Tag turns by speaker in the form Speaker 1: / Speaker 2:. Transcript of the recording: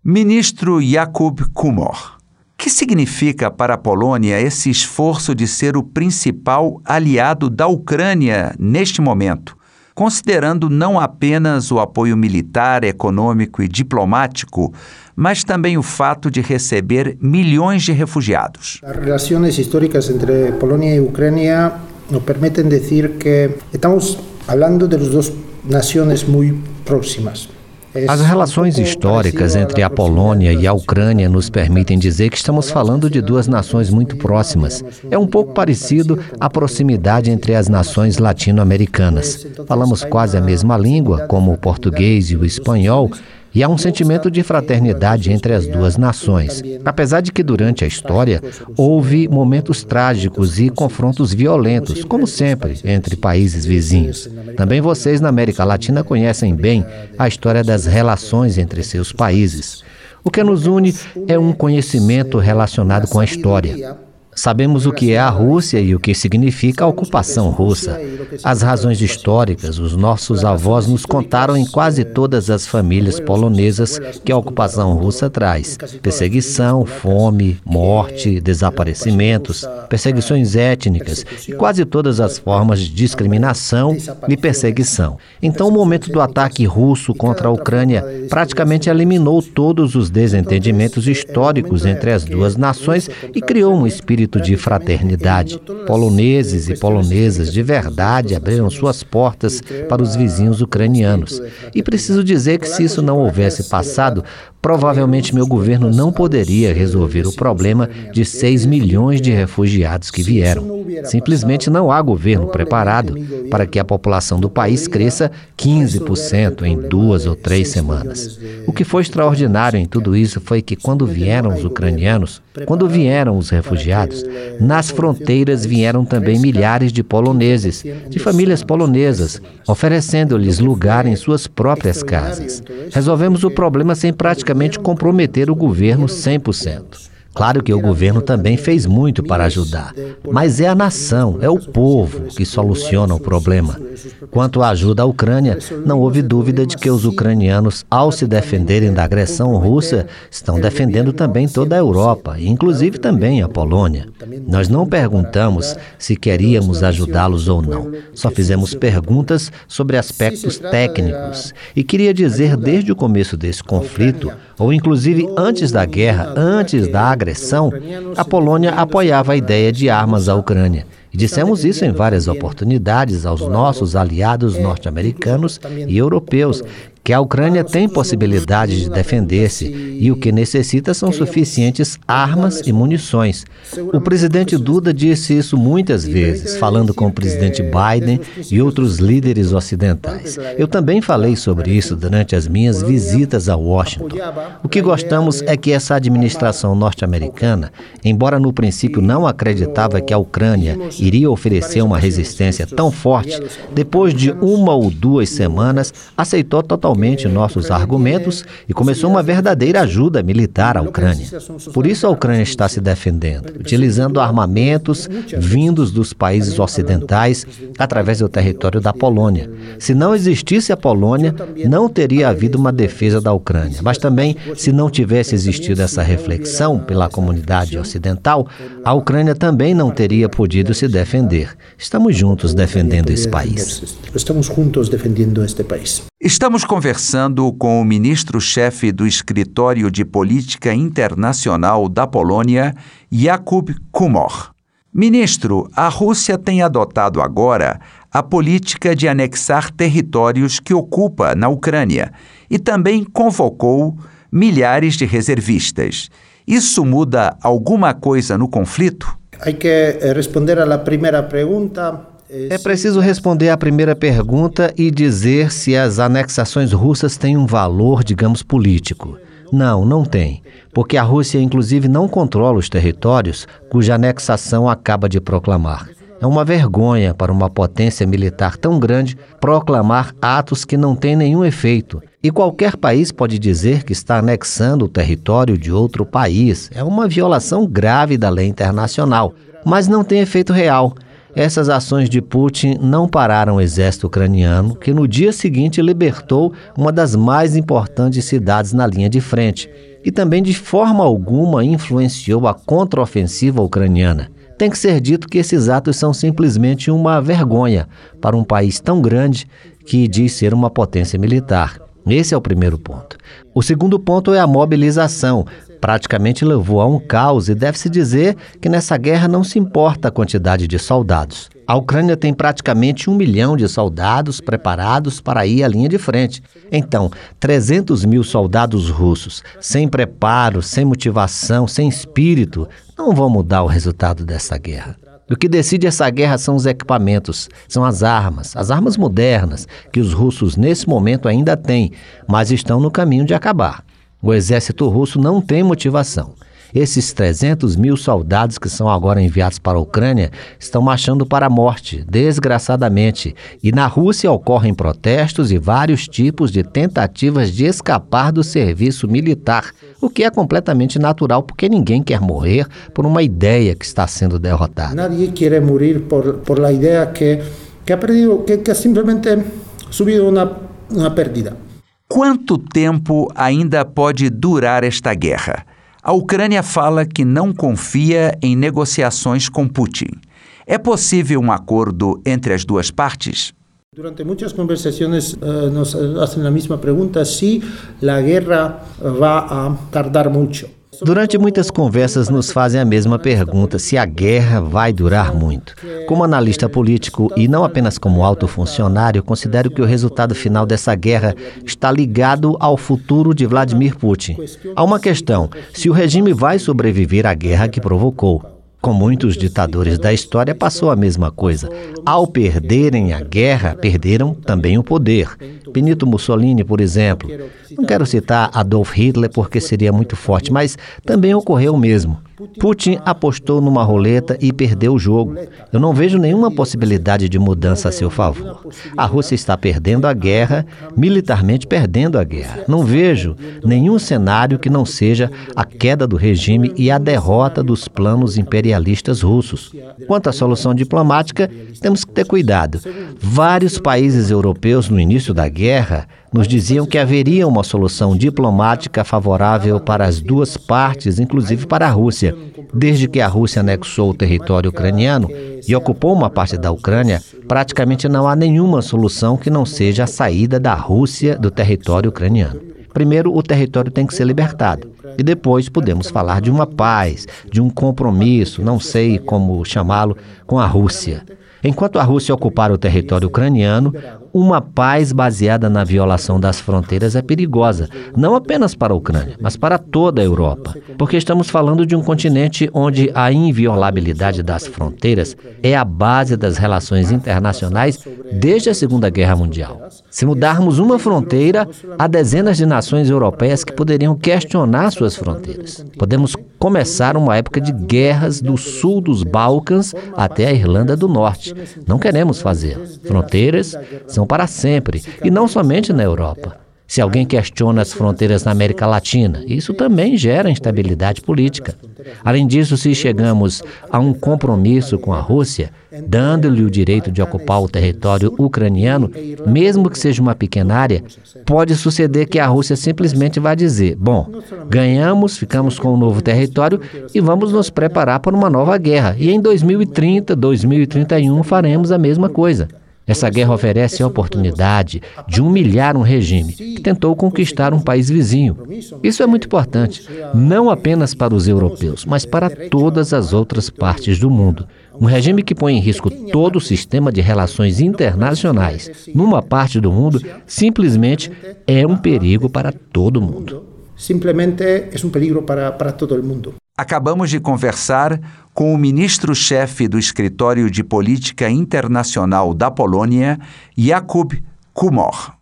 Speaker 1: Ministro Jakub Kumor, que significa para a Polônia esse esforço de ser o principal aliado da Ucrânia neste momento, considerando não apenas o apoio militar, econômico e diplomático, mas também o fato de receber milhões de refugiados?
Speaker 2: As relações históricas entre Polônia e Ucrânia nos permitem dizer que estamos falando de duas nações muito próximas.
Speaker 3: As relações históricas entre a Polônia e a Ucrânia nos permitem dizer que estamos falando de duas nações muito próximas. É um pouco parecido à proximidade entre as nações latino-americanas. Falamos quase a mesma língua, como o português e o espanhol, e há um sentimento de fraternidade entre as duas nações. Apesar de que durante a história houve momentos trágicos e confrontos violentos, como sempre, entre países vizinhos. Também vocês na América Latina conhecem bem a história das relações entre seus países. O que nos une é um conhecimento relacionado com a história. Sabemos o que é a Rússia e o que significa a ocupação russa. As razões históricas, os nossos avós nos contaram em quase todas as famílias polonesas que a ocupação russa traz. Perseguição, fome, morte, desaparecimentos, perseguições étnicas e quase todas as formas de discriminação e perseguição. Então, o momento do ataque russo contra a Ucrânia praticamente eliminou todos os desentendimentos históricos entre as duas nações e criou um espírito de fraternidade. Poloneses e polonesas de verdade abriram suas portas para os vizinhos ucranianos. E preciso dizer que se isso não houvesse passado, provavelmente meu governo não poderia resolver o problema de 6 milhões de refugiados que vieram. Simplesmente não há governo preparado para que a população do país cresça 15% em 2 ou 3 semanas. O que foi extraordinário em tudo isso foi que quando vieram os ucranianos, quando vieram os refugiados, nas fronteiras vieram também milhares de poloneses, de famílias polonesas, oferecendo-lhes lugar em suas próprias casas. Resolvemos o problema sem praticamente comprometer o governo 100%. Claro que o governo também fez muito para ajudar, mas é a nação, é o povo que soluciona o problema. Quanto à ajuda à Ucrânia, não houve dúvida de que os ucranianos, ao se defenderem da agressão russa, estão defendendo também toda a Europa, inclusive também a Polônia. Nós não perguntamos se queríamos ajudá-los ou não, só fizemos perguntas sobre aspectos técnicos. E queria dizer desde o começo desse conflito, ou inclusive antes da guerra, antes da agressão, a Polônia apoiava a ideia de armas à Ucrânia. E dissemos isso em várias oportunidades aos nossos aliados norte-americanos e europeus, que a Ucrânia tem possibilidade de defender-se e o que necessita são suficientes armas e munições. O presidente Duda disse isso muitas vezes, falando com o presidente Biden e outros líderes ocidentais. Eu também falei sobre isso durante as minhas visitas a Washington. O que gostamos é que essa administração norte-americana, embora no princípio não acreditava que a Ucrânia iria oferecer uma resistência tão forte, depois de 1 ou 2 semanas, aceitou totalmente nossos argumentos e começou uma verdadeira ajuda militar à Ucrânia. Por isso a Ucrânia está se defendendo, utilizando armamentos vindos dos países ocidentais através do território da Polônia. Se não existisse a Polônia, não teria havido uma defesa da Ucrânia. Mas também, se não tivesse existido essa reflexão pela comunidade ocidental, a Ucrânia também não teria podido se defender. Estamos juntos defendendo esse país.
Speaker 2: Estamos juntos defendendo este país.
Speaker 1: Estamos conversando com o ministro-chefe do Escritório de Política Internacional da Polônia, Jakub Kumor. Ministro, a Rússia tem adotado agora a política de anexar territórios que ocupa na Ucrânia e também convocou milhares de reservistas. Isso muda alguma coisa no conflito?
Speaker 2: Hay que responder a la primeira pergunta.
Speaker 3: É preciso responder à primeira pergunta e dizer se as anexações russas têm um valor, digamos, político. Não, não tem, porque a Rússia, inclusive, não controla os territórios cuja anexação acaba de proclamar. É uma vergonha para uma potência militar tão grande proclamar atos que não têm nenhum efeito. E qualquer país pode dizer que está anexando o território de outro país. É uma violação grave da lei internacional, mas não tem efeito real. Essas ações de Putin não pararam o exército ucraniano, que no dia seguinte libertou uma das mais importantes cidades na linha de frente. e também de forma alguma influenciou a contraofensiva ucraniana. Tem que ser dito que esses atos são simplesmente uma vergonha para um país tão grande que diz ser uma potência militar. Esse é o primeiro ponto. O segundo ponto é a mobilização. Praticamente levou a um caos e deve-se dizer que nessa guerra não se importa a quantidade de soldados. A Ucrânia tem praticamente 1 milhão de soldados preparados para ir à linha de frente. Então, 300 mil soldados russos, sem preparo, sem motivação, sem espírito, não vão mudar o resultado dessa guerra. O que decide essa guerra são os equipamentos, são as armas modernas, que os russos nesse momento ainda têm, mas estão no caminho de acabar. O exército russo não tem motivação. Esses 300 mil soldados que são agora enviados para a Ucrânia estão marchando para a morte, desgraçadamente. E na Rússia ocorrem protestos e vários tipos de tentativas de escapar do serviço militar, o que é completamente natural porque ninguém quer morrer por uma ideia que está sendo derrotada.
Speaker 2: Nadie quer morrer por la ideia que ha perdido, que simplesmente subido uma perdida.
Speaker 1: Quanto tempo ainda pode durar esta guerra? A Ucrânia fala que não confia em negociações com Putin. É possível um acordo entre as duas partes?
Speaker 2: Durante muitas conversações nos fazem a mesma pergunta, se a guerra vai tardar muito.
Speaker 3: Durante muitas conversas nos fazem a mesma pergunta, se a guerra vai durar muito. Como analista político e não apenas como alto funcionário, considero que o resultado final dessa guerra está ligado ao futuro de Vladimir Putin. Há uma questão, se o regime vai sobreviver à guerra que provocou. Com muitos ditadores da história passou a mesma coisa. Ao perderem a guerra, perderam também o poder. Benito Mussolini, por exemplo. Não quero citar Adolf Hitler porque seria muito forte, mas também ocorreu o mesmo. Putin apostou numa roleta e perdeu o jogo. Eu não vejo nenhuma possibilidade de mudança a seu favor. A Rússia está perdendo a guerra, militarmente perdendo a guerra. Não vejo nenhum cenário que não seja a queda do regime e a derrota dos planos imperialistas russos. Quanto à solução diplomática, temos que ter cuidado. Vários países europeus, no início da guerra, nos diziam que haveria uma solução diplomática favorável para as duas partes, inclusive para a Rússia. Desde que a Rússia anexou o território ucraniano e ocupou uma parte da Ucrânia, praticamente não há nenhuma solução que não seja a saída da Rússia do território ucraniano. Primeiro, o território tem que ser libertado. E depois podemos falar de uma paz, de um compromisso, não sei como chamá-lo, com a Rússia. Enquanto a Rússia ocupar o território ucraniano, uma paz baseada na violação das fronteiras é perigosa, não apenas para a Ucrânia, mas para toda a Europa, porque estamos falando de um continente onde a inviolabilidade das fronteiras é a base das relações internacionais desde a Segunda Guerra Mundial. Se mudarmos uma fronteira, há dezenas de nações europeias que poderiam questionar suas fronteiras. Podemos começar uma época de guerras do sul dos Balcãs até a Irlanda do Norte. Não queremos fazer. Fronteiras são para sempre, e não somente na Europa. Se alguém questiona as fronteiras na América Latina, isso também gera instabilidade política. Além disso, se chegamos a um compromisso com a Rússia, dando-lhe o direito de ocupar o território ucraniano, mesmo que seja uma pequena área, pode suceder que a Rússia simplesmente vai dizer, bom, ganhamos, ficamos com um novo território e vamos nos preparar para uma nova guerra. E em 2030, 2031 faremos a mesma coisa. Essa guerra oferece a oportunidade de humilhar um regime que tentou conquistar um país vizinho. Isso é muito importante, não apenas para os europeus, mas para todas as outras partes do mundo. Um regime que põe em risco todo o sistema de relações internacionais numa parte do mundo simplesmente é um perigo para todo mundo.
Speaker 2: Simplesmente é um perigo para todo mundo.
Speaker 1: Acabamos de conversar com o ministro-chefe do Escritório de Política Internacional da Polônia, Jakub Kumor.